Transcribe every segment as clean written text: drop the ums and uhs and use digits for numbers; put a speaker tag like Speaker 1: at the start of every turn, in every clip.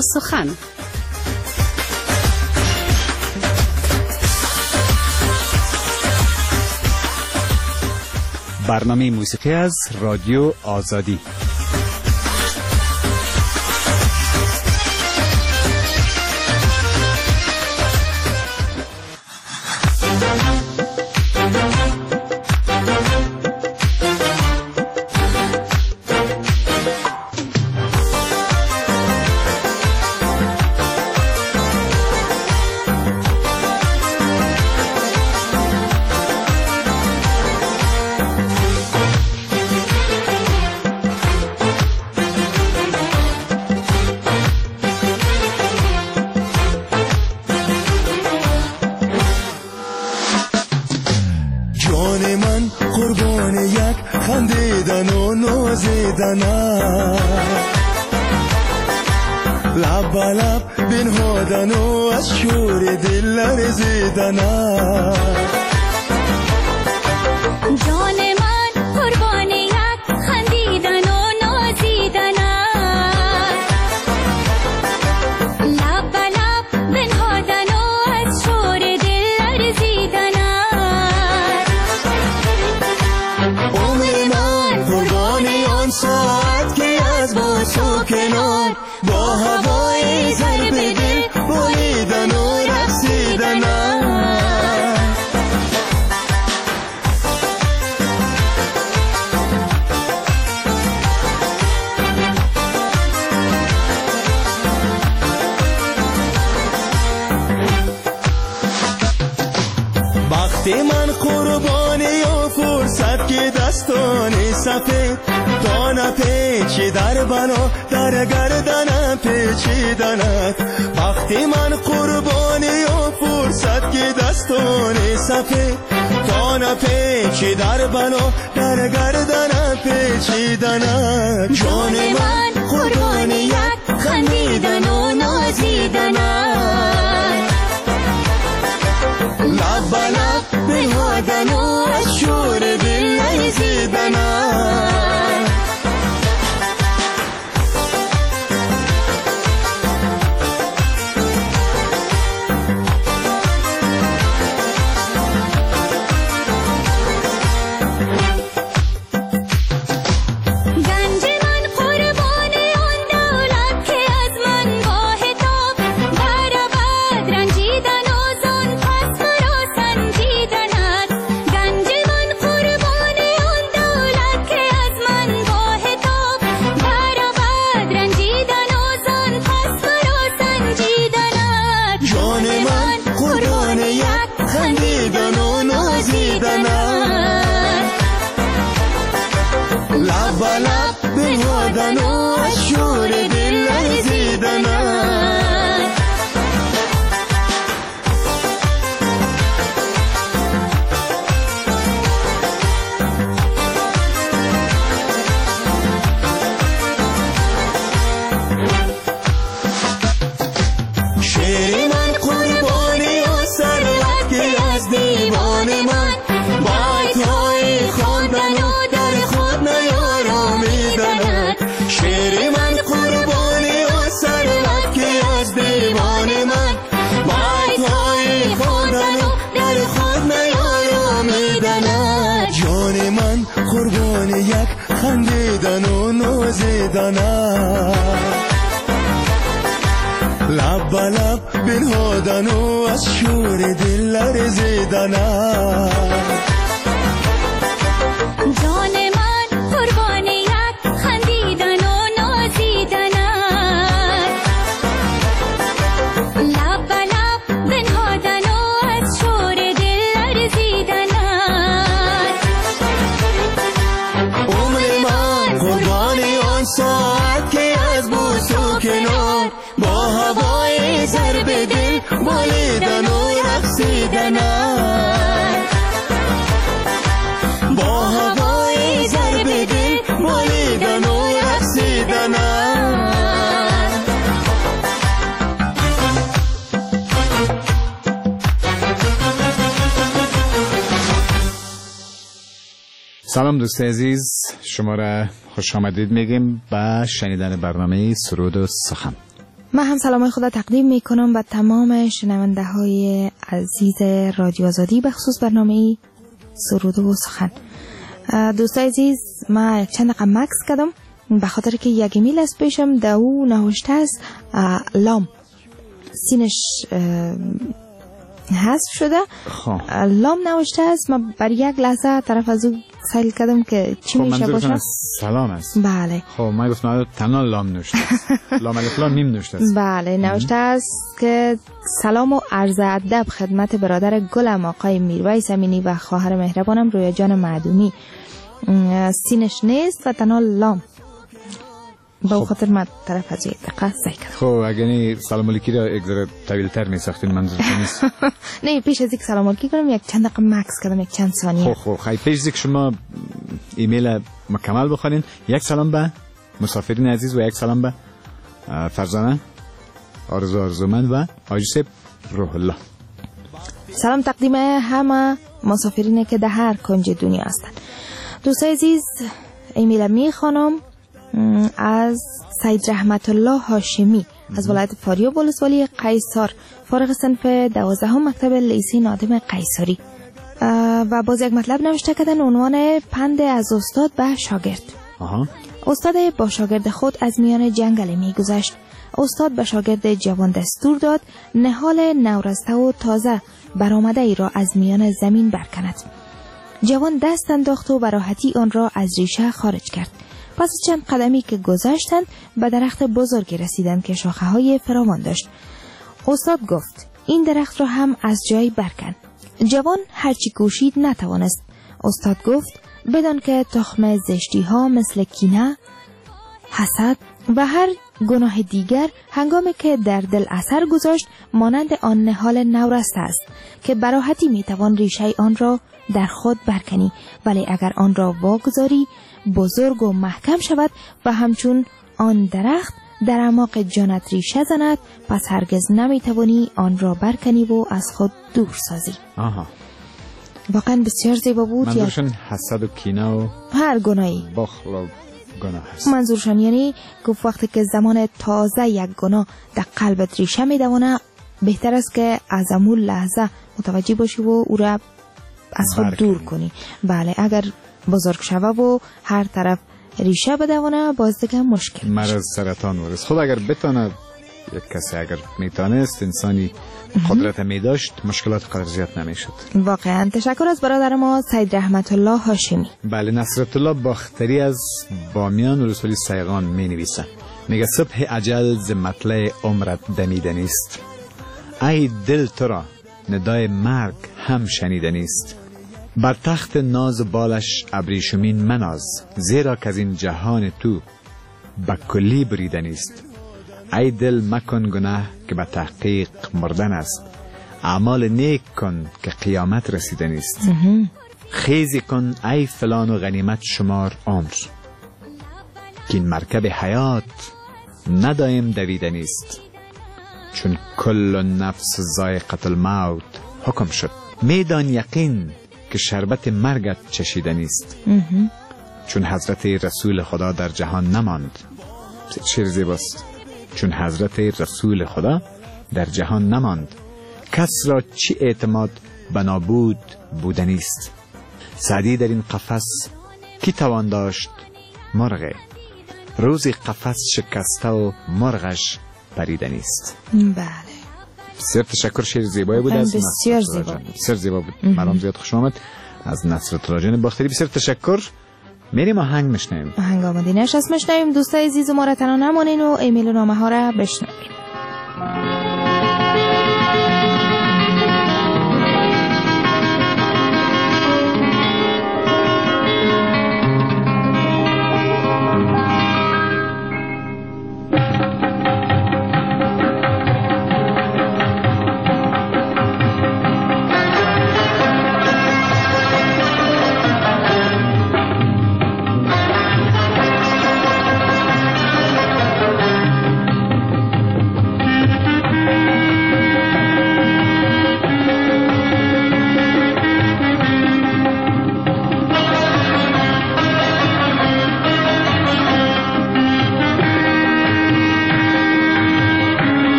Speaker 1: و سخن.
Speaker 2: برنامه موسیقی از رادیو آزادی.
Speaker 3: لب لب بنهادن و از شور دل لرزیدن
Speaker 4: جان من قربان یک خندیدن و نازیدن لب لب بنهادن و از شور دل لرزیدن
Speaker 3: عمر من قربان آن ساعت که از باس و کنار با هوای ضرب دل بریدن و رقصیدن وقتی من قربانی و فرصت که دستان سفید دانه پیچی در بنا در گردنم پیچیدنت وقتی من قربانی و فرصت که دستان سفید دانه پیچی در بنا در گردنم پیچیدنت جان من قربانی یک خندیدن و نازیدن لب لب بنهادن و از شور دل لرزیدن لب لب بنهادن و از شور دل لرزیدن شعر من قربانی و سرلکی از دیوان من بایت‌های خواندن و در خود نیارامیدنت شعر من قربانی و سرلکی از دیوان من بایت‌های خواندن و در خود نیارامیدنت جان من قربانی یک خندیدن و نازیدن لب لب بنهادن و از شور دل لرزیدن
Speaker 4: جان من قربان یک خندیدن و نازیدن لب لب بنهادن و از شور دل لرزیدن
Speaker 3: عمر من قربانی آن ساعت که از بوس و کنار با هوای ضرب دل بالیدن و رقصیدن با هوای ضرب دل بالیدن و رقصیدن
Speaker 2: سلام دوست عزیز، شما را خوش آمدید میگیم به شنیدن برنامه سرود و سخن.
Speaker 1: من هم سلام خدا تقدیم می کنم به تمام شنونده های عزیز رادیو آزادی به خصوص برنامه سرود و سخن. دوستای عزیز، من چند دقیقه مکس کردم به خاطر که یک ایمیل از پیشم در او نوشته است لام سینش حذف شده. لام نوشته است. من بر یک لحظه طرف از او سایل کردم که چی میشه باشه.
Speaker 2: سلام است.
Speaker 1: بله.
Speaker 2: خب من گفتم تنها لام نوشته است. لام الف لام میم نوشته است.
Speaker 1: بله نوشته است که سلام و عرض ادب خدمت برادر گلم آقای میرویس امینی و خواهر مهربانم رویا جان معدومی. سینش نیست و تنها لام. با خاطر من طرف از یک دقیقه سعی کردم.
Speaker 2: خب اگه سلام علیکی را یک ذره طویل‌تر می‌ساختین منظور نیست.
Speaker 1: نه پیش از اینکه سلام علیکی کنم یک چند دقیقه مکس کردم، یک چند ثانیه.
Speaker 2: خب خیلی پیش از اینکه شما ایمیل مکمل بخونین، یک سلام به مسافرین عزیز و یک سلام به فرزانه آرزومند و حاجی صاحب روح الله.
Speaker 1: سلام تقدیم همه مسافرین که در هر کنج دنیا هستند. دوستای عزیز، ایمیل میخوانم از سید رحمت الله هاشمی از ولایت فاریاب ولسوالی قیصار، فارغ صنف 12 مکتب لیسه نادم قیصری، و باز یک مطلب نوشته کردن عنوان پند از استاد به شاگرد. استاد با شاگرد خود از میان جنگل میگذشت. استاد به شاگرد جوان دستور داد نهال نورسته و تازه برآمده ای را از میان زمین برکند. جوان دست انداخت و به راحتی آن را از ریشه خارج کرد. پس چند قدمی که گذشتند به درخت بزرگی رسیدند که شاخه های فراوان داشت. استاد گفت این درخت را هم از جای برکن. جوان هرچی کوشید نتوانست. استاد گفت بدان که تخم زشتی ها مثل کینه، حسد و هر گناه دیگر هنگامی که در دل اثر گذاشت مانند آن نهال نورسته است که براحتی میتوان ریشه آن را در خود برکنی، ولی اگر آن را واگذاری بزرگ و محکم شود و همچون آن درخت در اعماق جانت ریشه زند، پس هرگز نمیتوانی آن را برکنی و از خود دور سازی. واقعا بسیار زیبا بود.
Speaker 2: منظورشون حسد و کینه و
Speaker 1: هر گناهی،
Speaker 2: بخل و گناه هست.
Speaker 1: منظورشون یعنی گفت وقتی که زمان تازه یک گناه در قلبت ریشه میدونه بهتر است که از همون لحظه متوجه باشی و او را از خود دور کنی. بله اگر بزرگ شوه و هر طرف ریشه بدونه باز دیگه مشکل میشه.
Speaker 2: مرض سرطان ورز. خب اگر بتونه یک کسی اگر میتونست انسانی قدرت میداشت مشکلات قدرزیت نمیشد.
Speaker 1: واقعا تشکر از برادر ما سید رحمت الله هاشمی.
Speaker 2: بله نصرت الله باختری از بامیان ولسوالی سیغان می نویسه، میگه صبح اجل ز مطلع عمرت دمیدنی است. ای دل تو را ندای مرگ هم شنیدنی است. بر تخت ناز بالش ابریشمین مناز، زیرا که از این جهان تو به کلی بریدنی است. ای دل مکن گناه که به تحقیق مردن است. اعمال نیک کن که قیامت رسیدنی است. خیزی کن ای فلان و غنیمت شمار عمر، که این مرکب حیات ندایم دویدنی است. چون کل نفس ذائقة الموت حکم شد، میدان یقین که شربت مرگت چشیدنی است. چون حضرت رسول خدا در جهان نماند. شعر زیباست. چون حضرت رسول خدا در جهان نماند، کس را چی اعتماد بنابود بودنی است. سعدی در این قفس کی توان داشت مرغ، روزی قفس شکسته و مرغش پریدنی است.
Speaker 1: بله
Speaker 2: بسیار تشکر. شعر زیبایی بود از
Speaker 1: بسیار زیبا بود.
Speaker 2: بسیار زیبا بود. مرام زیاد خوش آمد از نصرت الله جان باختری. بسیار تشکر. میریم آهنگ میشنویم.
Speaker 1: آهنگ آماده نشست میشنویم. دوستای عزیز ما را تنها نمانین و ایمیل و نامه ها را بشنویم.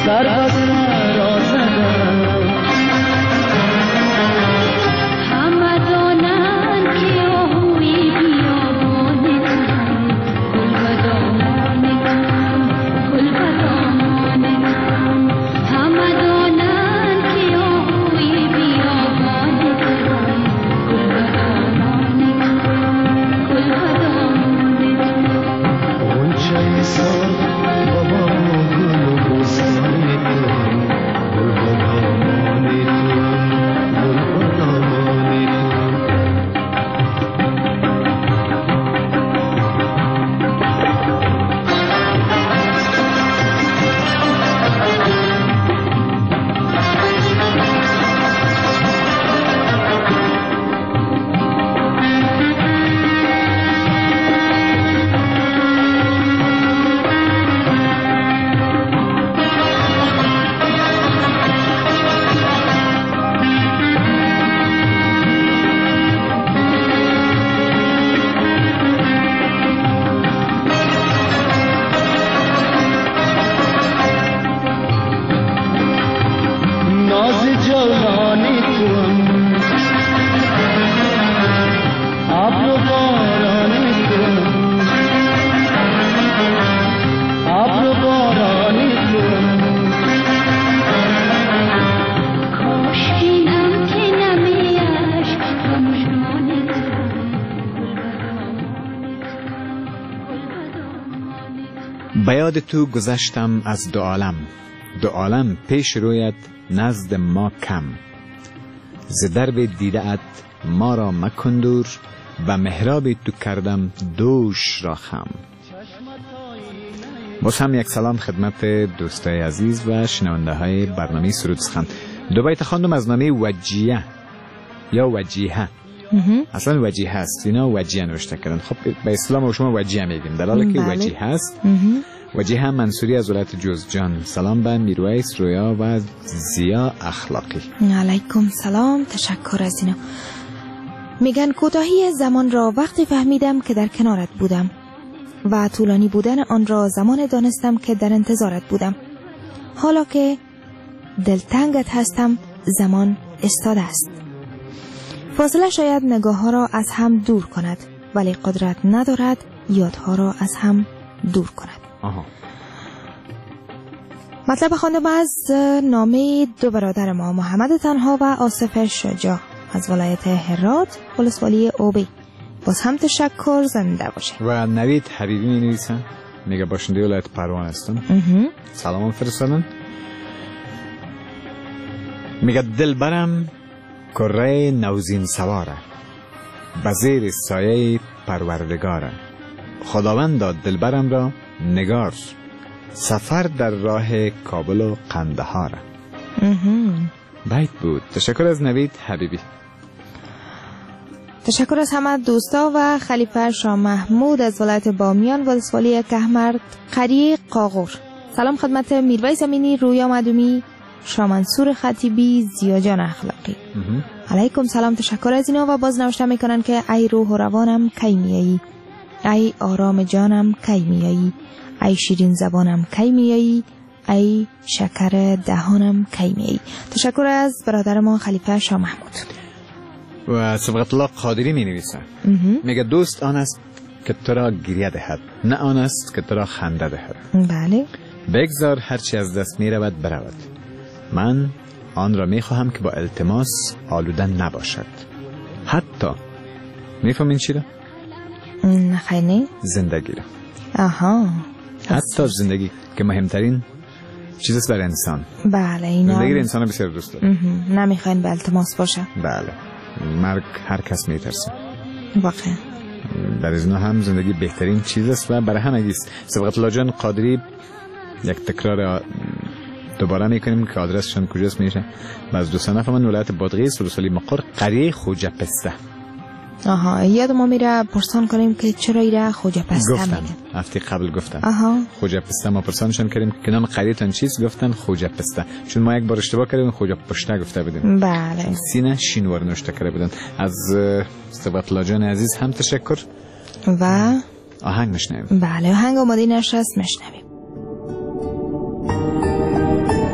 Speaker 2: به یاد تو گذشتم از دو عالم پیش رویت نزد ما کم. ز درب دیده ات ما را مکندور، به محراب تو کردم دوش را خم. باز هم یک سلام خدمت دوستای عزیز و شنونده های برنامه سرود سخن. دو بیت خواندم از نامه وجیه یا وجیه. اصلا وجیه هست، اینا وجیه نوشته کردن. خب به اسلام و شما وجیه میگیم، در حالی که وجیه هست. وجیه منصوری از ولایت جوزجان. سلام به میرویس رویا و زیا اخلاقی.
Speaker 1: علیکم سلام، تشکر از اینا. میگن کوتاهی زمان را وقتی فهمیدم که در کنارت بودم و طولانی بودن آن را زمان دانستم که در انتظارت بودم. حالا که دلتنگت هستم زمان استاده است. فاصله شاید نگاه ها را از هم دور کند، ولی قدرت ندارد یادها را از هم دور کند. مطلب خواندم از نامه دو برادر ما، محمد تنها و آصف شجاع از ولایت هرات، ولسوالی اوبی. باز هم تشکر، زنده باشه.
Speaker 2: و نوید حبیبی می نویسن، میگه باشنده ولایت پروان هستم. سلام فرستادن. میگه دل برم کره نوزین سواره، بزیر سایه پروردگاره. خداوند داد دل برم را نگار، سفر در راه کابل و قندهار. بیت بود. تشکر از نوید حبیبی.
Speaker 1: تشکر از همه دوستا و خلیفه شاه محمود از ولایت بامیان، ولسوالی کهمرد، قریه قاغور. سلام خدمت میرویس امینی، رویا مدومی، شاه منصور خطیبی، زیا جان اخلاقی. علیکم سلام، تشکر از اینا. و باز نوشته میکنن که ای روح و روانم کی میایی، ای آرام جانم کی میایی، ای شیرین زبانم کی میایی، ای شکر دهانم کی میایی. تشکر از برادر ما خلیفه شاه محمود.
Speaker 2: و صبغت الله قادری می نویسه، میگه دوست آن است که تو را گریه دهد، نه آن است که تو را خنده دهد.
Speaker 1: بله.
Speaker 2: بگذار هرچی از دست می رود برود، من آن را می خواهم که با التماس آلوده نباشد. حتی میفهمین چی را؟
Speaker 1: نه خیلی.
Speaker 2: زندگی را.
Speaker 1: آها.
Speaker 2: حتی زندگی که مهمترین چیز است برای انسان.
Speaker 1: بله اینا.
Speaker 2: زندگی انسان رو بسیار دوست داره.
Speaker 1: نمیخواین به التماس باشه.
Speaker 2: بله. مرگ هر کس میترسه.
Speaker 1: واقعا.
Speaker 2: در از اینا هم زندگی بهترین چیز است و برای همگیست. صبغت الله جان قادری، یک تکرار دوباره میکنیم که آدرسشون کجاست میشه. و از دوستان من ولایت بادغیس، ولسوالی مقر، قریه خوجه پسته.
Speaker 1: آها، یاد ما میره پرسان کنیم که چرا ایره خوجه پسته
Speaker 2: گفتن
Speaker 1: میگن.
Speaker 2: هفته قبل گفتن.
Speaker 1: آها.
Speaker 2: خوجه پسته ما پرسانشون کردیم که نام قریه‌تان چیست، گفتن خوجه پسته. چون ما یک بار اشتباه کردیم، خوجه پشته گفته بودیم.
Speaker 1: بله.
Speaker 2: سینه شینوار نوشته کرده بودن. از صبغت الله جان عزیز هم تشکر.
Speaker 1: و
Speaker 2: آهنگ میشنویم.
Speaker 1: بله، آهنگ آماده نشست میشنویم.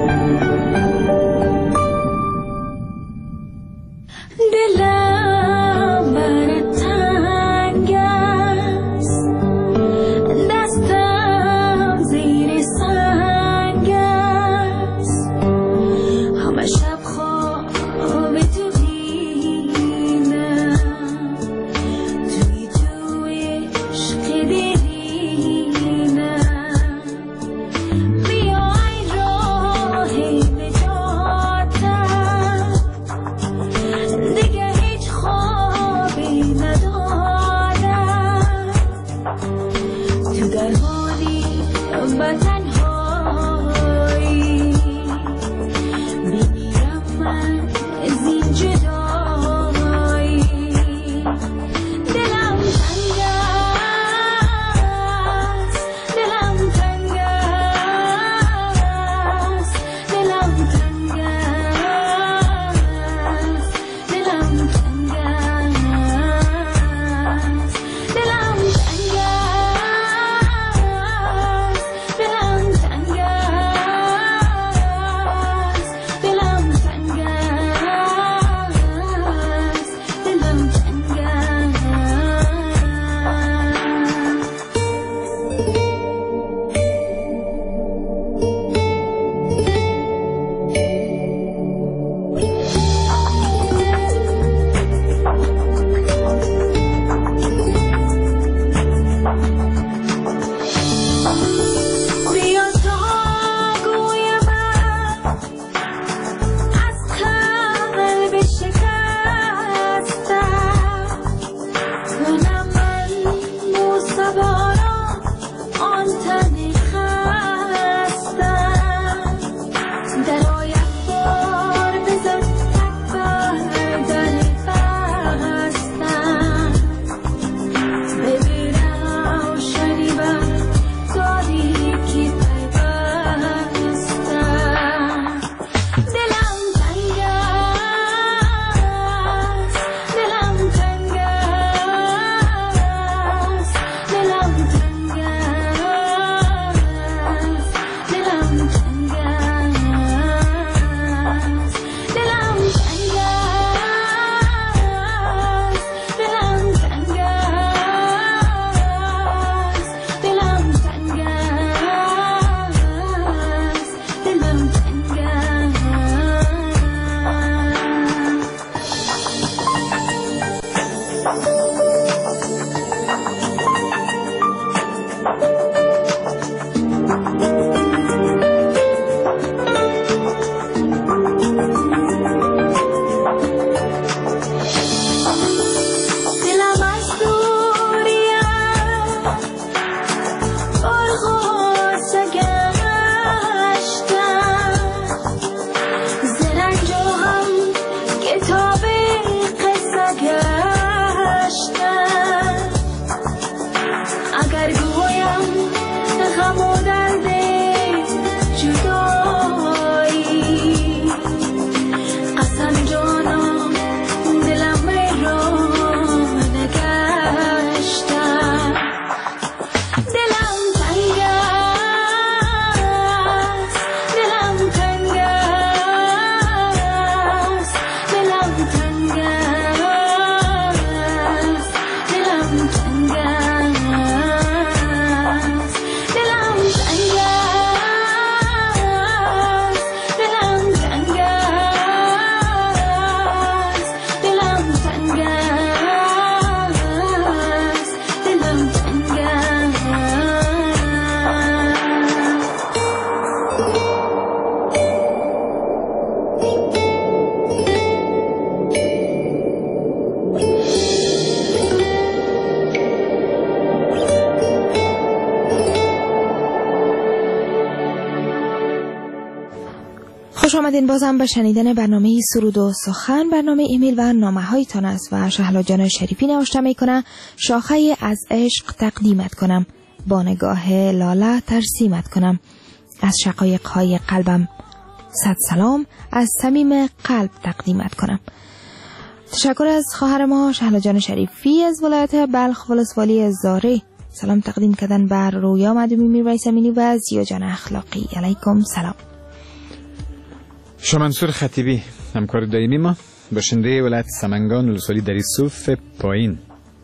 Speaker 1: خوش آمدین بازم به شنیدن برنامه سرود و سخن. برنامه ایمیل و نامه هایتان است و شهلا جان شریفی نوشته میکنه شاخه از عشق تقدیمت کنم، با نگاه لاله ترسیمت کنم، از شقایق های قلبم صد سلام از صمیم قلب تقدیمت کنم. تشکر از خواهر ما شهلا جان شریفی از ولایت بلخ ولسوالی زاره. سلام تقدیم کردن بر رویا مدومی میرویس امینی و زیا جان اخلاقی. علیکم سلام.
Speaker 2: شامنصور خطیبی همکار دائمی ما، باشنده ولایت سمنگان ولسوالی دریسوف پایین،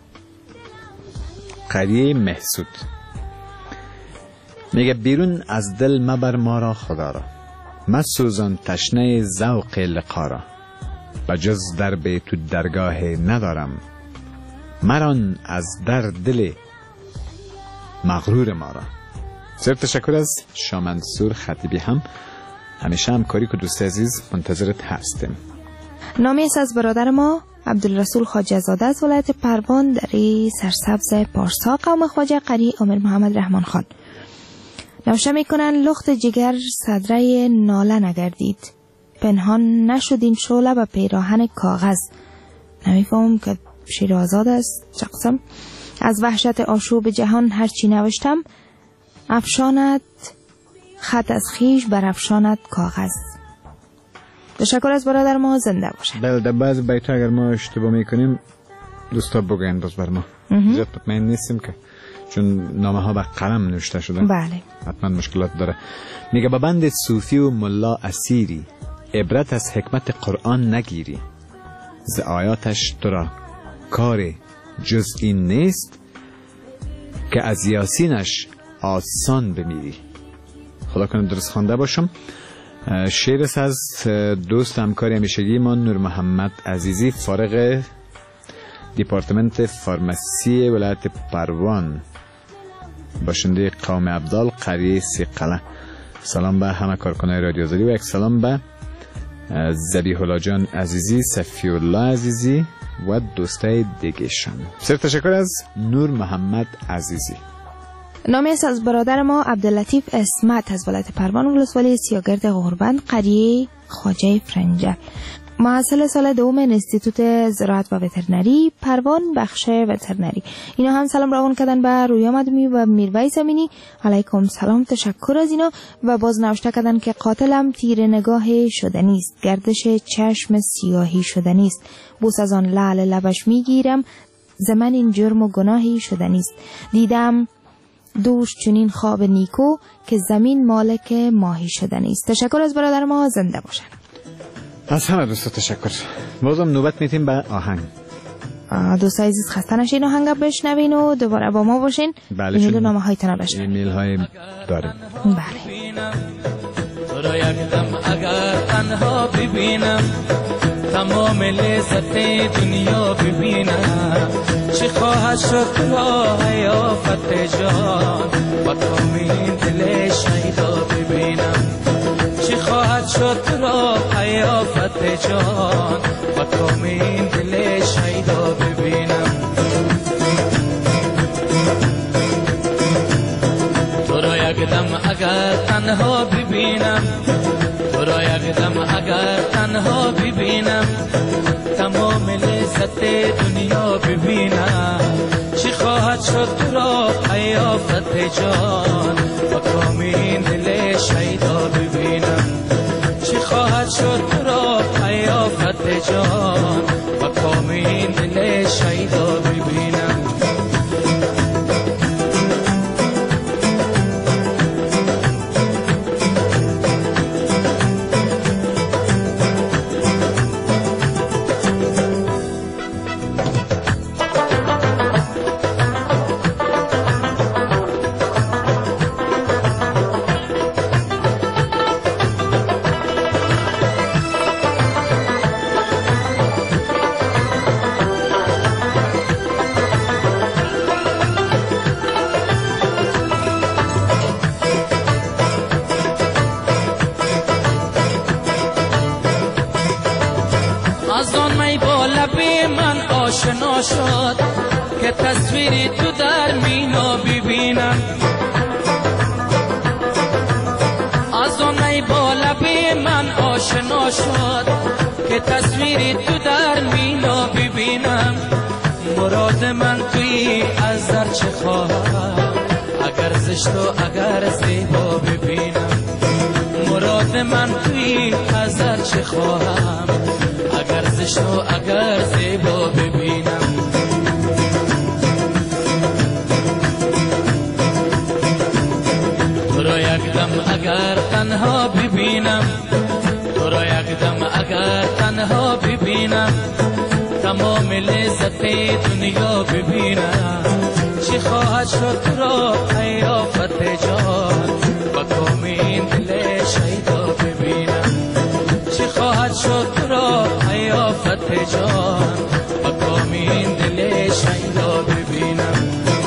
Speaker 2: قریه محسود، میگه بیرون از دل مبر ما را خدا را، مسوزان تشنه ذوق لقا را، بجز در به تو درگاه ندارم، مران از در دل مغرور ما را. بسیار تشکر از شامنصور خطیبی. همیشه همکاری که دوست عزیز منتظرت هستیم.
Speaker 1: نامی است از برادر ما عبدالرسول خواجه زاده از ولایت پروان در سرسبز پارسا، قوم خواجه قری امیر محمد رحمان خان. نوشته میکنن لخت جگر صدره ناله نگردید، پنهان نشدین شعله و پیراهن کاغذ. نمیفهمم که شیر آزاد است چه قسم. از وحشت آشوب جهان هرچی نوشتم، افشاند خط از خیش بر افشاند کاغذ. تشکر از برادر ما، زنده باشن.
Speaker 2: بله، در بعض بیت‌ها اگر ما اشتباه میکنیم دوستا بگوین باز بر ما. زیاد مطمئن نیستیم که چون نامه ها به قلم نوشته شده.
Speaker 1: بله.
Speaker 2: حتما مشکلات داره. میگه با بند صوفی و ملا اسیری، عبرت از حکمت قرآن نگیری، ز آیاتش تو را کار جز این نیست، که از یاسینش آسان بمیری. خدا کنه درست خوانده باشم. شعر است از دوست همکار همیشگی ما نور محمد عزیزی، فارغ دیپارتمنت فارماسی ولایت پروان، باشنده قوم عبدال قریه سیقله. سلام به همه کارکنان رادیوزاری و یک سلام به ذبیح الله جان عزیزی، صفی الله عزیزی و دوستای دیگه‌شان. بسیار تشکر از نور محمد عزیزی.
Speaker 1: نامی است از برادر ما عبداللطیف اسمت از ولایت پروان ولسوالی سیاگرد غربند قریه خواجه فرنجه، محصل سال دوم انستیتوت زراعت و وترنری پروان بخش وترنری. اینا هم سلام روان کردن به رویا مدومی و میرویس امینی. علیکم سلام. تشکر از اینا و باز نوشته کردن که قاتلم تیر نگاه شده نیست، گردش چشم سیاهی شده نیست، بوس از آن لعل لبش میگیرم، زمن این جرم و گناهی شده نیست، دیدم دوش چنین خواب نیکو که زمین مالک ماهی شده نیست. تشکر از برادر ما، زنده باشن.
Speaker 2: از همه دوستا تشکر. بازم نوبت میتیم به آهنگ.
Speaker 1: دوستا عزیز خسته نشین، آهنگ بشنوین و دوباره با ما باشین. ایمیل و نامه هایتان بشنوین.
Speaker 2: ایمیل های داریم.
Speaker 1: بله.
Speaker 3: تو را یک دم اگر تنها ببینم، تمام لذت دنیا ببینم، چی خواهد شد را حیافت جان، با کامین دل شیدا ببینم، چی خواهد شد را حیافت جان، با کامین دل شیدا ببینم. تو را یک دم اگر تنها ببینم، تو را یک دم اگر تنها ببینم، تمام لذت دنیا ببینم، چی خواهد شد را حیافت جان، با کامین دل شیدا ببینم، چی خواهد شد را حیافت جان، با کامین دل شیدا ببینم. آشنا شد که تصویری تو در مینا ببینم، از آن می با لبی من
Speaker 5: پیدا شد که تصویری تو در مینا ببینم. مراد من توی از در چه خواهم، اگر زشت و اگر زیبا ببینم. مراد من توی از در چه خواهم، اگر زشت و اگر زیبا ببینم. تو را یک دم اگر تنها ببینم، تو را یک دم اگر تنها ببینم، تمام لذت دنیا ببینم. چی خواهد شد تو را ای آفت جان، با کام این دل شیدا ببینم. چی خواهد شد تو را ای آفت جان، با کام این دل شیدا ببینم.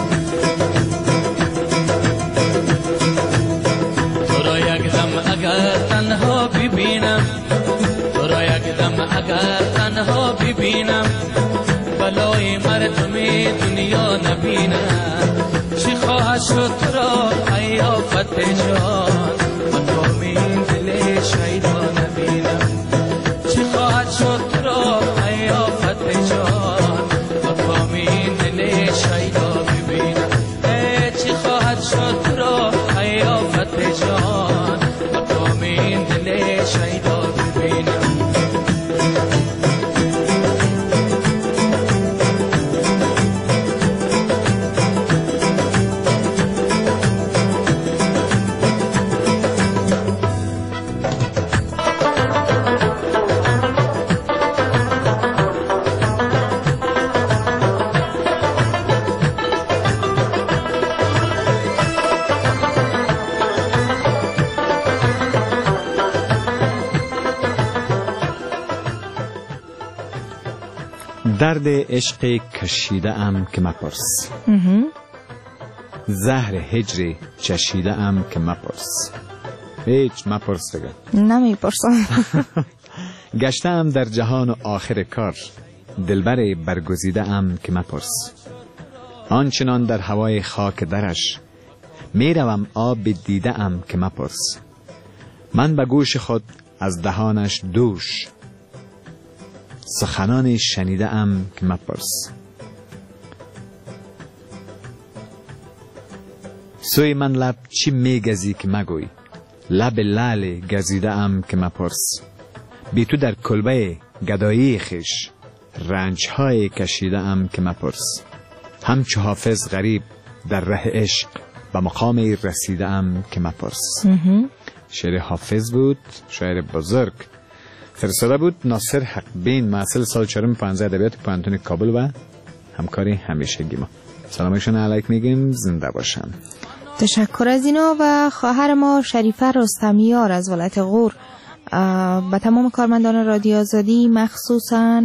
Speaker 5: تو را یک دم اگر تنها ببینم، تو را یک دم اگر تنها ببینم، بلای مردم دنیا نبینم. چی خواهد شد تو را ای آفت جان، مقام این دل شیدا نبینم. چی خواهد شد تو را ای آفت جان، مقام این دل شیدا ببینم. چی خواهد شد تو را ای آفت جان، مقام این دل شیدا ببینم.
Speaker 2: درد عشق کشیده ام که مپرس، زهر هجر چشیده ام که مپرس. هیچ مپرس دیگه،
Speaker 1: نمیپرسم.
Speaker 2: گشته ام در جهان و آخر کار، دلبر برگزیده ام که مپرس. آنچنان در هوای خاک درش، میروم آب دیده ام که مپرس. من به گوش خود از دهانش دوش، سخنانی شنیده ام که مپرس. سوی من لب چی میگزی که مگوی، لب لعل گزیده ام که مپرس. بی تو در کلبه گدایی خیش، رنجهای کشیده ام که مپرس. همچو حافظ غریب در ره عشق، به مقامی رسیده ام که مپرس. شعر حافظ بود، شاعر بزرگ. فرستاده بود ناصر حق بین، محصل سال 4 پانزده ادبیات پانتون کابل و همکاری همیشگی ما. سلامشون علیک میگیم، زنده باشن.
Speaker 1: تشکر از اینا. و خواهر ما شریفه رستمیار از ولایت غور به تمام کارمندان رادیو آزادی، مخصوصا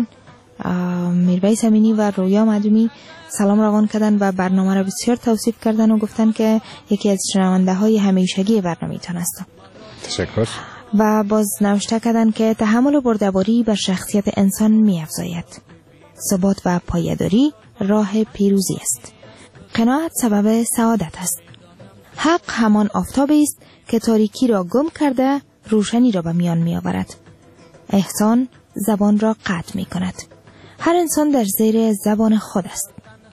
Speaker 1: میرویس امینی و رویا مدومی سلام روان کردن و برنامه را بسیار توصیف کردن و گفتن که یکی از شنونده های همیشگی برنامه تان هستم.
Speaker 2: تشکر.
Speaker 1: و باز نوشته کردن که تحمل و بردباری بر شخصیت انسان می افزاید. ثبات و پایداری راه پیروزی است. قناعت سبب سعادت است. حق همان آفتابی است که تاریکی را گم کرده روشنی را به میان می آورد. احسان زبان را قطع می کند. هر انسان در زیر زبان خود است.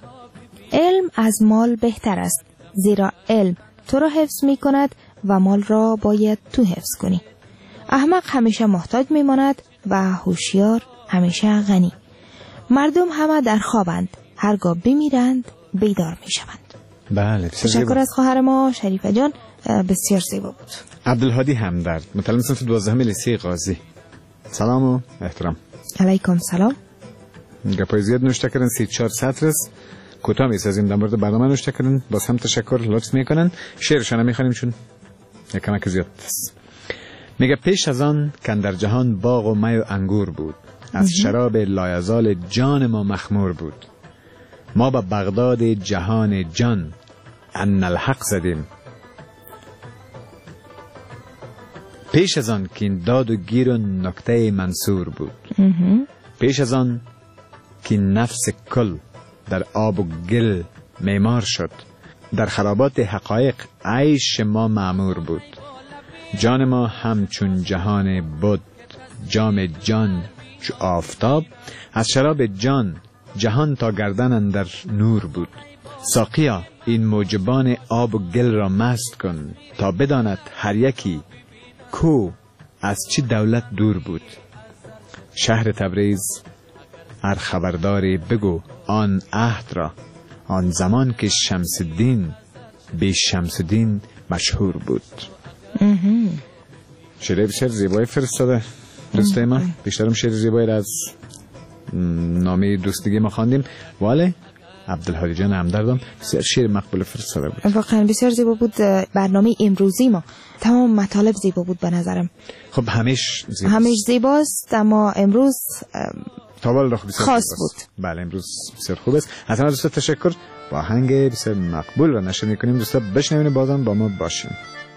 Speaker 1: علم از مال بهتر است، زیرا علم تو را حفظ می کند و مال را باید تو حفظ کنی. احمق همیشه محتاج می ماند و هوشیار همیشه غنی. مردم همه در خوابند، هرگاه بمیرند بیدار می شوند.
Speaker 2: بله،
Speaker 1: تشکر از خواهر ما شریفه جان، بسیار زیبا بود.
Speaker 2: عبدالهادی همدرد، متعلم صنف 12 لیسه قاضی. سلام و احترام.
Speaker 1: علیکم سلام.
Speaker 2: گپای زیاد نوشته کردن، 34 سطر است. کوتاه میسازیم در مورد برنامه نوشته کردن. باز هم تشکر، لطف میکنن. شعرشان میخوانیم چون یکمک زیاد است. میگه پیش از آن که در جهان باغ و می و انگور بود، از شراب لایزال جان ما مخمور بود. ما به بغداد جهان جان ان الحق زدیم. پیش از آن که این داد و گیر و نکته منصور بود. پیش از آن که نفس کل در آب و گل معمار شد، در خرابات حقایق عیش ما معمور بود. جان ما همچون جهان بود جام جان چو آفتاب، از شراب جان جهان تا گردن اندر نور بود. ساقیا این موجبان آب و گل را مست کن، تا بداند هر یکی کو از چی دولت دور بود. شهر تبریز هر خبرداری بگو آن عهد را، آن زمان که شمس الدین بی شمس الدین مشهور بود. شعر بسیار زیبایی فرستاده دوستای ما. بیشترم شعر زیبایی را از نامه دوستگی ما خواندیم. ولی عبدالهادی جان همدردم بسیار شعر مقبول فرستاده بود.
Speaker 1: واقعا بسیار زیبا بود. برنامه امروزی ما تمام مطالب زیبا بود به نظرم.
Speaker 2: خب همیش
Speaker 1: زیباست، اما امروز خاص بود.
Speaker 2: بله امروز بسیار خوب است. از همه دوستا تشکر. با آهنگ بسیار مقبول را نشر می‌کنیم. دوستا بشنوین، بازم با ما باشین.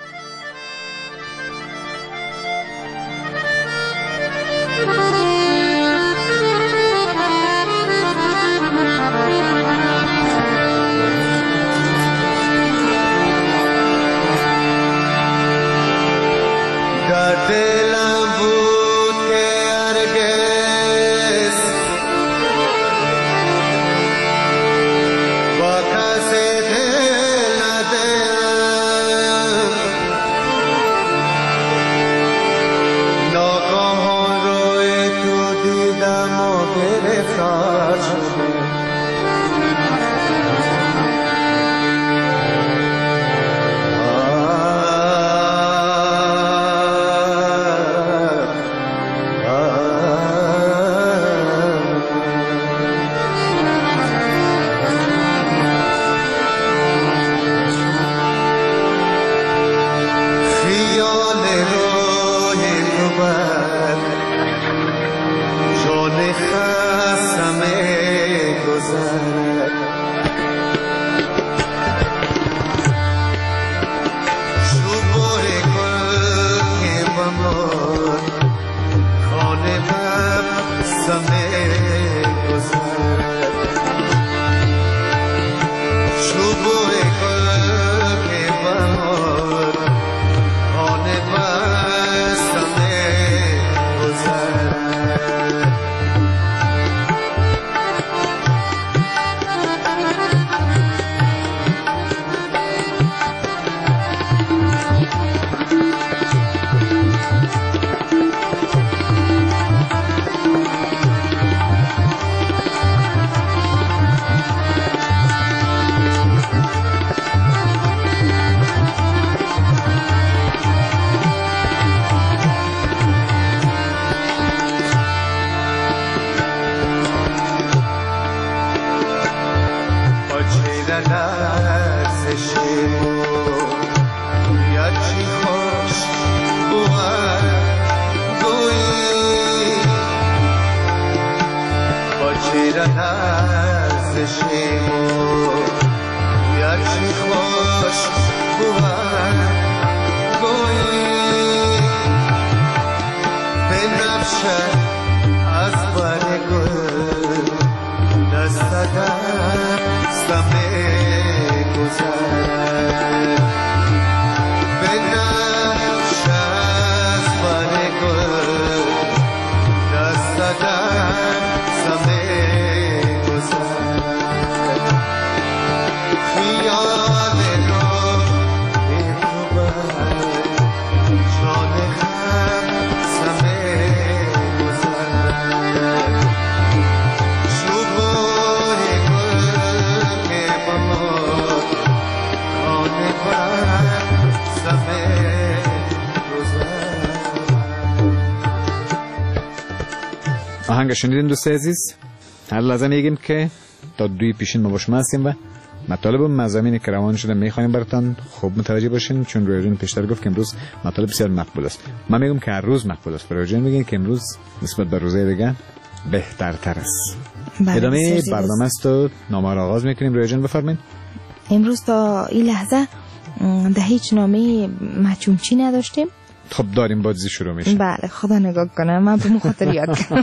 Speaker 2: آهنگ شنیدین دوست عزیز. هر لحظه میگیم که تا دوی پیشین ما با شما هستیم و مطالب و مضامینی که روان شده میخوایم براتون خوب متوجه باشین، چون رویجان پیشتر گفت که امروز مطالب بسیار مقبول است. من میگم که هر روز مقبول است، رویجان میگن که امروز نسبت به روزهای دیگه بهترتر است. ادامه برنامه است و نامه را آغاز میکنیم. رویجان بفرمایید.
Speaker 1: امروز تا این لحظه ده هیچ نامه مچونچی نداشتیم.
Speaker 2: خب داریم، بازی شروع میشه.
Speaker 1: بله خدا نگاه کنه، من به مخاطر یاد کنم.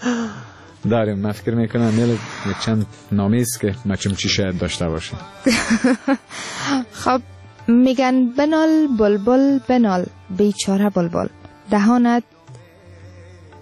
Speaker 2: داریم. من فکر میکنم یک چند نامه است که مچونچی شاید داشته باشه.
Speaker 1: خب میگن بنال بلبل بنال بیچاره بلبل، دهانت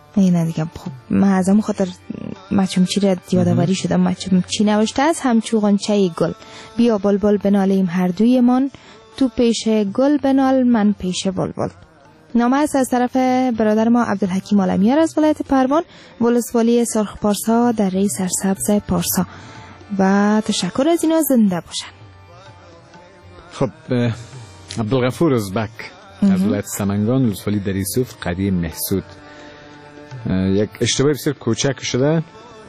Speaker 1: نه دیگه. خب من از همون خاطر مچمچی را یادآوری شدم. مچمچی نوشته است همچو غنچه گل، بیا بلبل بنالیم هر دوی من، تو پیش گل بنال من پیش بلبل. نامه است از طرف برادر ما عبدالحکیم عالمیار از ولایت پروان، ولسوالی سرخ پارسا در ری سرسبز پارسا. و تشکر از اینا، زنده باشن.
Speaker 2: خب عبدالغفور ازبک از ولایت سمنگان، ولسوالی در یوسف قریه محسود. یک اشتباه بسیار کوچک شده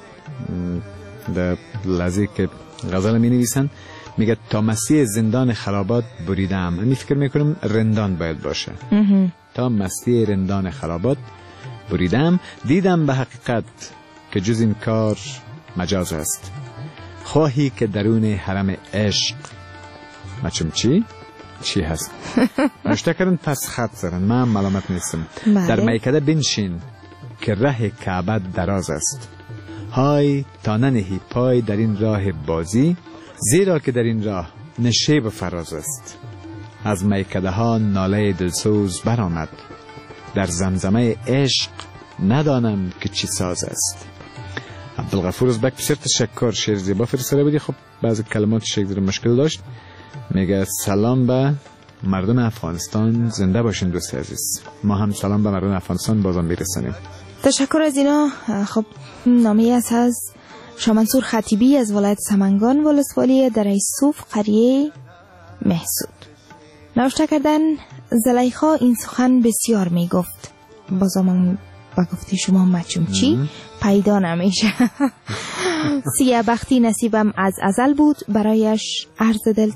Speaker 2: در لحظه که غزل می نویسن. میگه تا مسیح زندان خرابات بریدم. من فکر میکنم رندان باید باشه. تا مسیح رندان خرابات بریدم، دیدم به حقیقت که جز این کار مجاز است. خواهی که درون حرم عشق مچمچی چی هست؟ نشته کردن پس خط زدن، من ملامت نیستم. در میکده بنشین که ره کعبه دراز است. های تا ننهی پای در این راه بازی، زیرا که در این راه نشیب فراز است. از میکده ها ناله دلسوز برآمد، در زمزمه عشق ندانم که چی ساز است. عبدالغفور ازبک بسیار تشکر، شعر زیبا فرستاده بودی. خب بعضی کلمات شکل مشکل داشت. میگه سلام به مردم افغانستان، زنده باشین دوست عزیز. ما هم سلام به مردم افغانستان بازم میرسانیم.
Speaker 1: تشکر از اینا. خب نامه است از شامنصور خطیبی از ولایت سمنگان، ولسوالی در یوسف قریه محسود. نوشته کردن زلیخا این سخن بسیار میگفت، بازم با گفتی شما مچمچی پیدا نمیشه. سیه بختی نصیبم از ازل بود، برایش عرض دل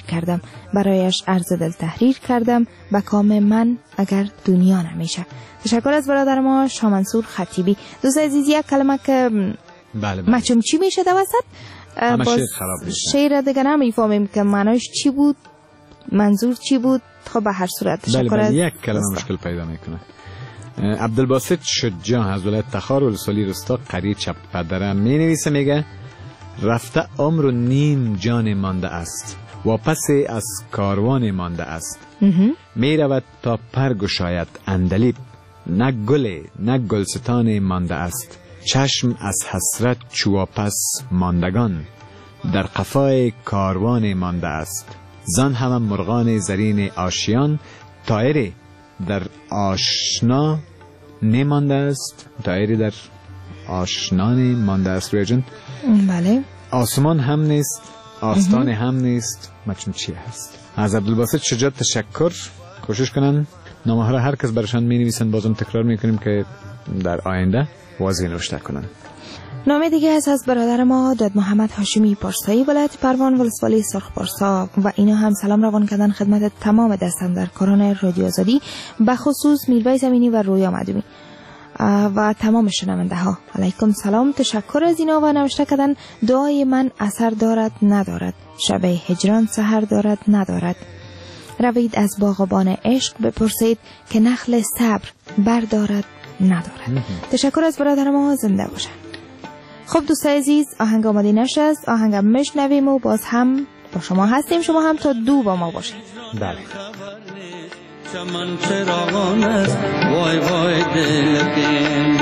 Speaker 1: تحریر کردم به کام من اگر دنیا نمیشه. تشکر از برادر ما شامنصور خطیبی. دوست عزیز، یک کلمه که مچمچی میشه دوسط باز شعر دیگه نمیفهمیم که معنیش چی بود، منظور چی بود. خب به هر صورت تشکر از
Speaker 2: یک کلمه مشکل پیدا میکنه. عبدالباسط شجاع از ولایت تخار، ولسوالی رستا قریه چپدره می نویسه. میگه رفته عمر و نیم جان مانده است، واپس از کاروان مانده است. می رود تا پر گشاید اندلیب، نه گل نه گلستان مانده است. چشم از حسرت چو واپس ماندگان، در قفای کاروان مانده است. زان همه مرغان زرین آشیان، طایری در آشنا نمانده است. طایری در آشنا نمانده است. ریجن
Speaker 1: بله.
Speaker 2: آسمان هم نیست، آستان هم نیست، مچمچی هست. از عبدالباسط شجاع تشکر. کوشش کنن نامه ها را هر کس برشان می نویسن بازم تکرار می کنیم که در آینده واضح نوشته کنن.
Speaker 1: نامه دیگه از برادر ما داد محمد هاشمی پارسایی، ولایت پروان، ولسوالی سرخ پارسا. و اینا هم سلام روان کردن خدمت تمام دستاندرکاران رادیو آزادی، به خصوص میربای زمینی و رویا مدومی و تمام شنونده ها. علیکم سلام. تشکر از اینا. و نوشته کردن دعای من اثر دارد ندارد، شب هجران سحر دارد ندارد. روید از باغبان عشق بپرسید که نخل صبر بردارد ندارد. تشکر از برادر ما، زنده باشن. خب دوست عزیز، آهنگ آماده نشست، آهنگ میشنویم و باز هم با شما هستیم. شما هم تا 2 با ما باشید.
Speaker 2: بله.
Speaker 6: چمن چراغان است وای وای دلکم،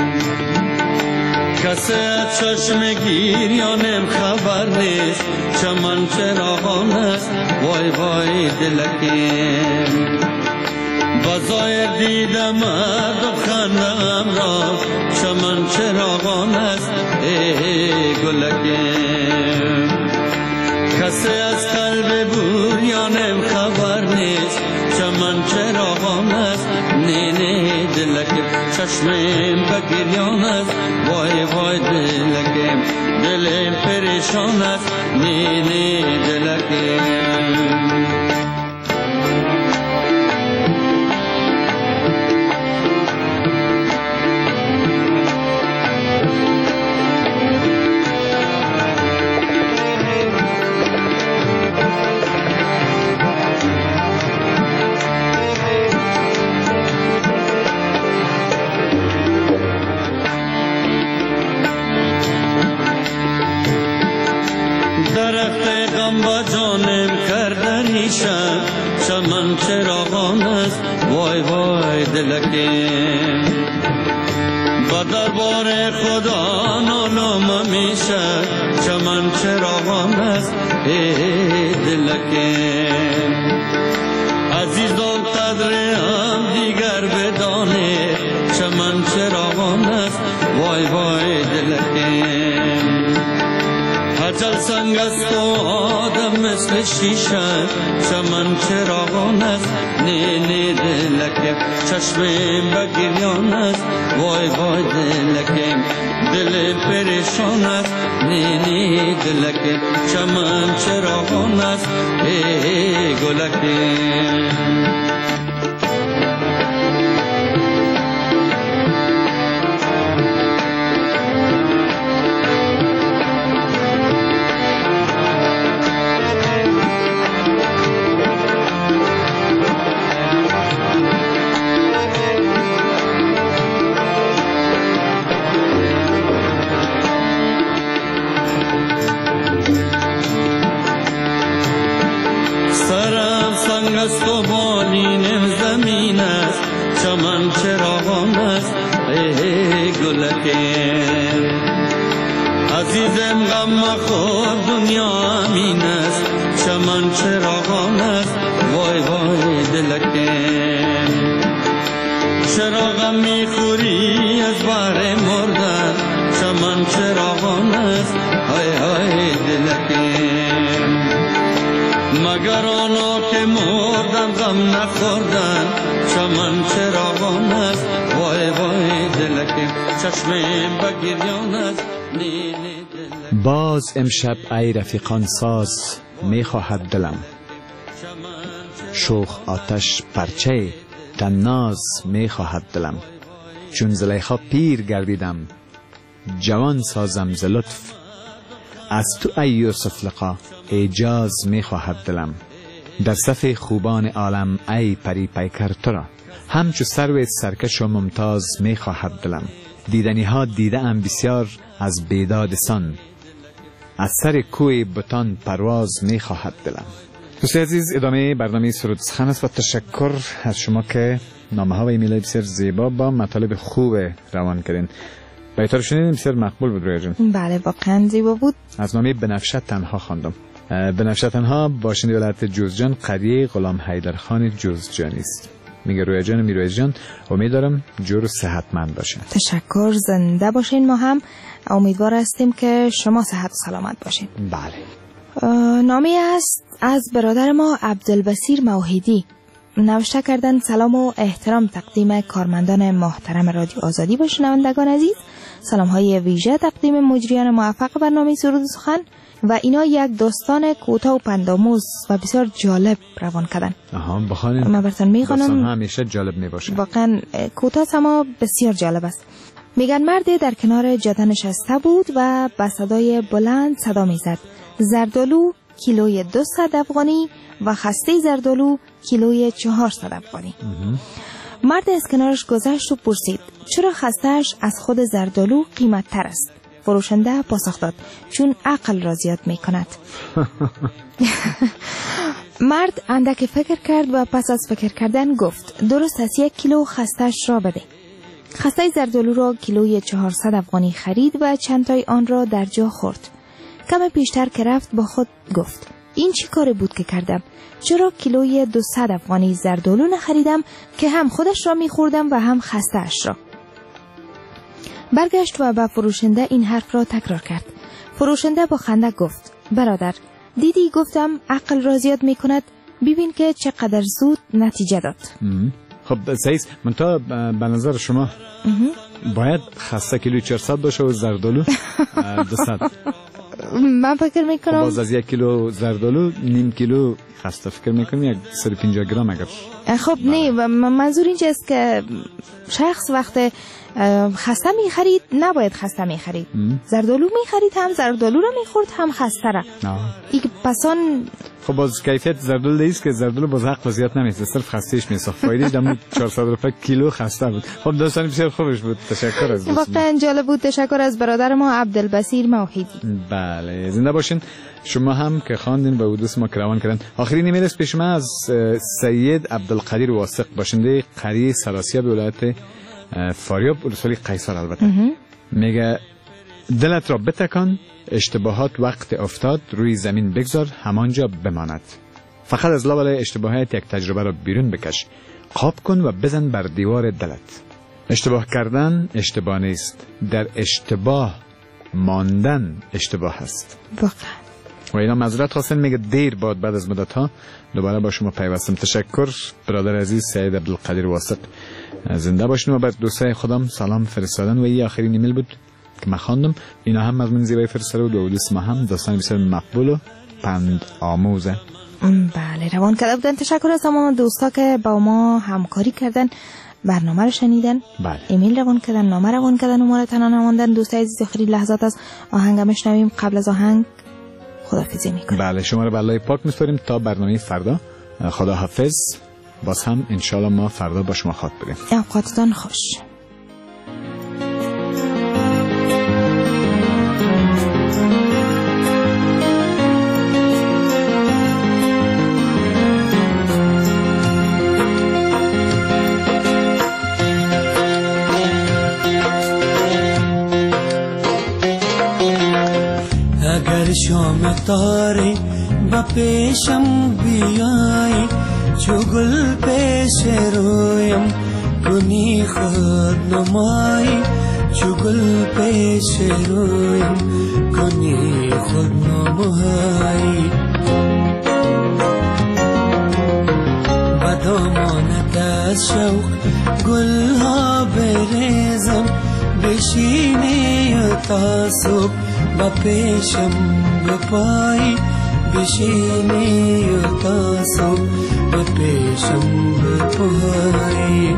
Speaker 6: کسی از چشم گیریانم خبر نیست. چمن چراغان است وای وای دلکم، بظاهر دیدم و خندم را. چمن چراغان است ای گلکم، کسی از قلب بوریانم خبر نیست. چمن چراغان است نینه دلکم، چشمم بگریان است وای وای دلکم. دلم پریشان است نینه دلکم. چمن چراغان است وای وای دلکم، و دربار خدا نالم میشه چمن چراغان است ای دلکه عزیزان قدرم دیگر بدانه چمن چراغان است وای وای دلکه اجل سنگ است و آدم مثل شیشه چمن چراغان است نی نی دلکه چشم بگریان است وای وای دلکه دل پریشان است نی نی دلکه چمن چراغان است ای گلکه است و بالینم زمین است چمن چراغان است ای گلکه عزیزم غم مخور دنیا امین است چمن چراغان است وای وای دلکه چرا غم میخوری از بار مردن چمن چراغان است های های دلکه مگر آنها که مردن غم نخوردن چمن چراغان است وای وای دلکه چشم بگریان است نی نی دلکه
Speaker 2: باز امشب ای رفیقان ساز میخواهد دلم شوخ آتش پرچه تناز میخواهد دلم چون زلیخا پیر گردیدم جوان سازم ز لطف از تو ای یوسف لقا اجاز میخواهد دلم در صف خوبان عالم ای پری پیکر تو را همچو سرو سرکش و ممتاز میخواهد دلم دیدنی ها دیده ام بسیار از بیداد سان از سر کوی بتان پرواز میخواهد دلم. دوستان عزیز ادامه برنامه سرود سخن است و تشکر از شما که نامه ها و ایمیل بسیار زیبا با مطالب خوب روان کردین. بایتا رو شنیدیم بسیار مقبول بود رویا جون.
Speaker 1: بله واقعا زیبا بود.
Speaker 2: از نامه بنفشه تنها خواندم. بنفشه تنها باشنده ولایت جوزجان قریه غلام حیدرخان جوزجانی است. میگه رویا جان و میرویز جان امیدوارم جور و صحتمند باشین.
Speaker 1: تشکر زنده باشین. ما هم امیدوار هستیم که شما صحت و سلامت باشین.
Speaker 2: بله.
Speaker 1: نامه است از برادر ما عبدالبصیر موحدی. نوشته کردن سلام و احترام تقدیم کارمندان محترم رادیو آزادی و شنوندگان عزیز. سلام های ویژه تقدیم مجریان موفق برنامه سرود سخن و اینا یک داستان کوتاه و پندآموز و بسیار جالب روان کردن.
Speaker 2: بخوانید.
Speaker 1: من براتون میخوانم.
Speaker 2: داستان همیشه جالب میباشه.
Speaker 1: واقعا کوتاه اما بسیار جالب است. میگن مردی در کنار جاده نشسته بود و با صدای بلند صدا میزد: زردالو کیلوی 200 افغانی و خسته زردالو کیلوی 400 افغانی. مرد از کنارش گذشت و پرسید: چرا خسته‌اش از خود زردالو قیمت تر است؟ فروشنده پاسخ داد: چون عقل را زیاد می کند. مرد اندک فکر کرد و پس از فکر کردن گفت: درست است، 1 کیلو خسته‌اش را بده. خسته زردالو را کیلوی 400 افغانی خرید و چند تای آن را در جا خورد. کم پیشتر که رفت با خود گفت: این چی کاری بود که کردم؟ چرا کیلوی 200 افغانی زردالو نخریدم که هم خودش را میخوردم و هم خسته‌اش را؟ برگشت و با فروشنده این حرف را تکرار کرد. فروشنده با خنده گفت: برادر، دیدی گفتم عقل را زیاد میکند؟ ببین که چقدر زود نتیجه داد.
Speaker 2: خب سعید، من تا به نظر شما باید خسته کیلوی 400 باشه و زردالو 200.
Speaker 1: من فکر میکنم
Speaker 2: باز از 1 کیلو زردالو نیم کیلو خسته فکر میکنم 150 گرم اگر.
Speaker 1: خب نه، منظور این است که شخص وقت خسته میخرید نباید خسته میخرید. زردالو میخرید هم زردالو رو میخورد هم خسته را. این پسان
Speaker 2: خب باز کیفیت زردالو دیست که زردالو باز حق وضعیت نمیسته، صرف خستهش میساخت. فایدهش دم 400 روپیه کیلو خسته بود. خب داستان بسیار خوبش بود. تشکر از دوستان.
Speaker 1: واقعا جالب بود. تشکر از برادر ما عبدالبصیر موحدی.
Speaker 2: بله زنده باشین. شما هم که خواندین و دوست ما روان کردن. آخرین ایمیل است پیش من از سید عبدالقدیر واثق، باشنده قریه سراسیاب ولایت فاریاب رسولی قیصر البته میگه دلت را بتکان، اشتباهات وقت افتاد روی زمین بگذار، همانجا بماند. فقط از لابلای اشتباهات یک تجربه را بیرون بکش، قاب کن و بزن بر دیوار دلت. اشتباه کردن اشتباه نیست، در اشتباه ماندن اشتباه است. و اینا معذرت خواستن. میگه دیر بعد از مدت ها دوباره با شما پیوستم. تشکر برادر عزیز سید عبدالقدیر واثق. زنده باشین و بر دوستای خودم سلام فرستادن. و این آخرین ایمیل بود که من خواندم. اینا هم مضمون زیبای فرستاده بود و دوست ما هم داستان بسیار مقبول و پند آموزه.
Speaker 1: بله روان کرده بودن. تشکر از تمام دوستا که با ما همکاری کردن، برنامه رو شنیدن،
Speaker 2: بله.
Speaker 1: ایمیل روان کردن، نامه روان کردن و ما رو تنها نماندن. دوستای عزیز آخرین لحظات از آهنگ میشنویم. قبل از آهنگ خداحافظی میکنیم.
Speaker 2: بله شما رو به الله پاک میسپاریم تا برنامه فردا. خدا حافظ. باز هم انشالله ما فردا با شما خواهد بریم.
Speaker 1: اوقاتتان خوش.
Speaker 3: شام تاره با پیشم بیایی، چو گل پیش رویم کنی خود نمایی، چو گل پیش رویم کنی خود نمایی. با دامانت از شوق گل ها بریزم، بشینی تا صبح با پیشم بپایی، بشینی تا صبح با پیشم بپایی.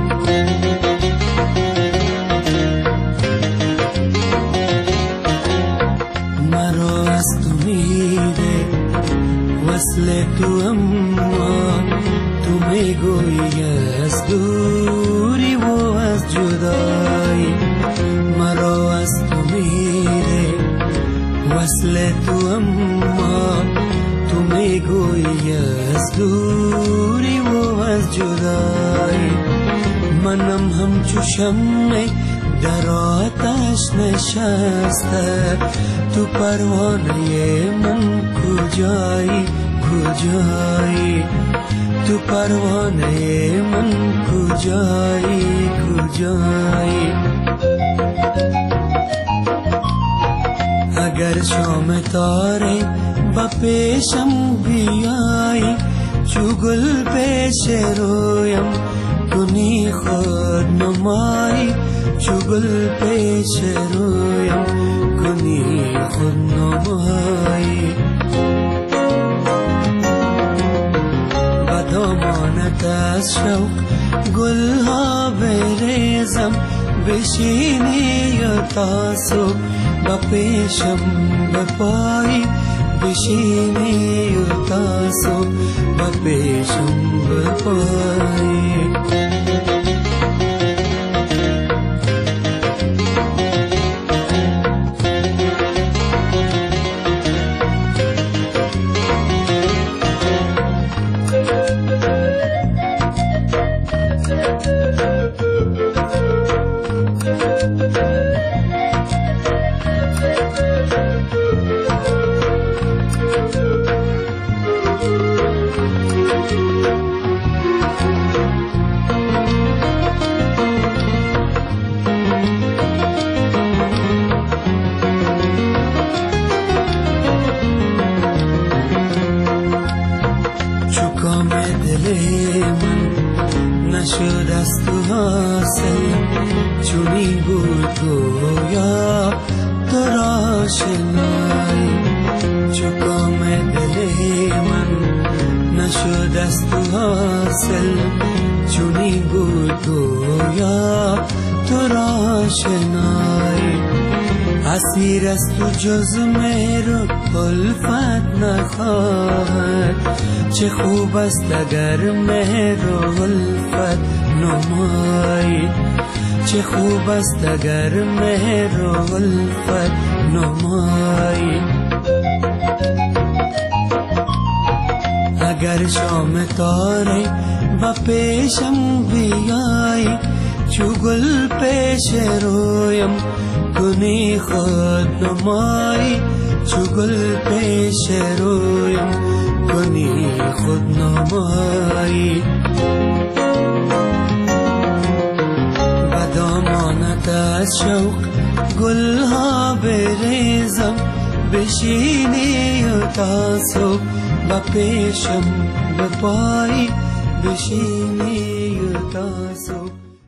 Speaker 3: مرا از تو میده وصل تو، اما تو میگویی از دوری و از جدایی. مرا از تو میده وصل تو، اما تو میگویی از دوری و از جدایی. منم همچو شمع در آتش نشسته، تو پروانه من کجایی کجایی، تو پروانه من کجایی کجایی. اگر شام تاره با پیشم بیایی، چو گل پیش رویم کنی خود نمایی، چو گل پیش رویم کنی خود نمایی. با دامانت از شوق گل ها بریزم، بشینی تا صبح با پیشم بپایی، بشینی تا صبح با پیشم بپایی. نشد از تو حاصل، چونی بود گویا تو را شنای. چو کام دل من نشد از تو حاصل، چونی بود گویا تو را شنای. اسیر از تو جز مهر و الفت نخواهد، چه خوب است اگر مهر و الفت نمایی، چه خوب است اگر مهر و الفت نمایی. اگر شام تاره با پیشم بیایی، چو گل پیش رویم کنی خود نمایی چو گل پیش رویم کنی خود نمایی و دامانت از شوق گلها بریزم بشینی و تاسو و پیشم به پایی بشینی و تاسو